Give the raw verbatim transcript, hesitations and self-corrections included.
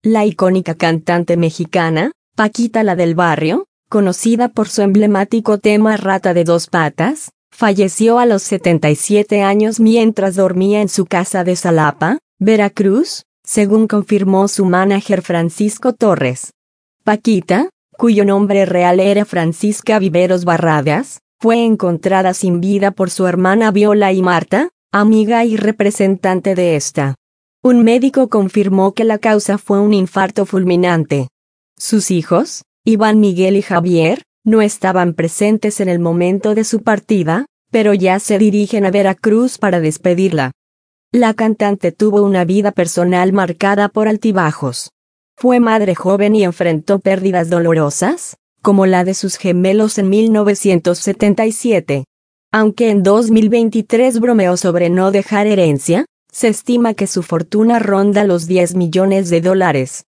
La icónica cantante mexicana, Paquita la del Barrio, conocida por su emblemático tema Rata de dos patas, falleció a los setenta y siete años mientras dormía en su casa de Xalapa, Veracruz, según confirmó su manager Francisco Torres. Paquita, cuyo nombre real era Francisca Viveros Barradas, fue encontrada sin vida por su hermana Viola y Marta, amiga y representante de esta. Un médico confirmó que la causa fue un infarto fulminante. Sus hijos, Iván Miguel y Javier, no estaban presentes en el momento de su partida, pero ya se dirigen a Veracruz para despedirla. La cantante tuvo una vida personal marcada por altibajos. Fue madre joven y enfrentó pérdidas dolorosas, como la de sus gemelos en mil novecientos setenta y siete. Aunque en dos mil veintitrés bromeó sobre no dejar herencia, se estima que su fortuna ronda los diez millones de dólares.